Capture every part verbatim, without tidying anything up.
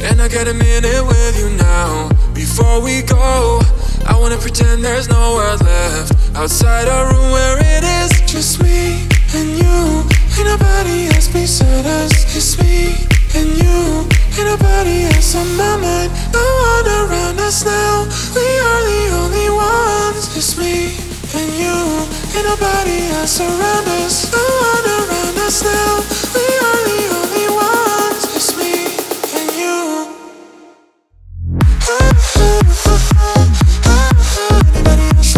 And I got a minute with you now. Before we go, I wanna pretend there's no world left outside our room where it is just me and you. Ain't nobody else beside us. It's me and you. Ain't nobody else on my mind. No one around us now. We are the only ones. It's me and you. Ain't nobody else around us. No one around us now. We are the only ones. It's me and you. Anybody else?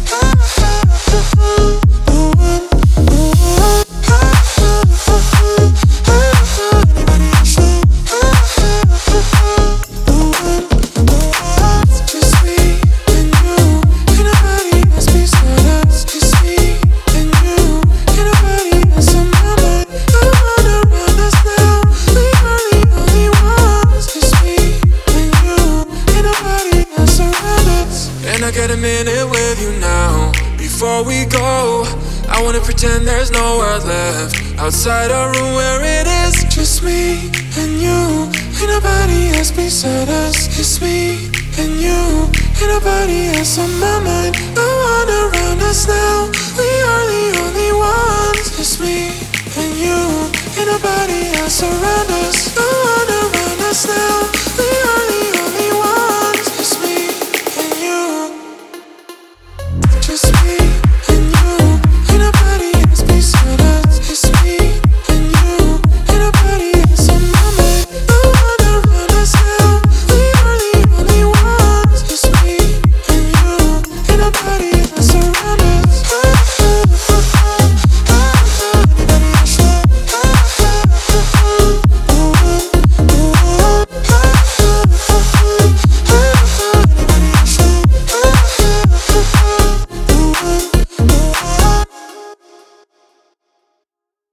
I got a minute with you now. Before we go, I wanna pretend there's no world left outside our room where it is just me and you. Ain't nobody else beside us. It's me and you. Ain't nobody else on my mind. No one around us now. We are the only ones. It's me and you. Ain't nobody else around us.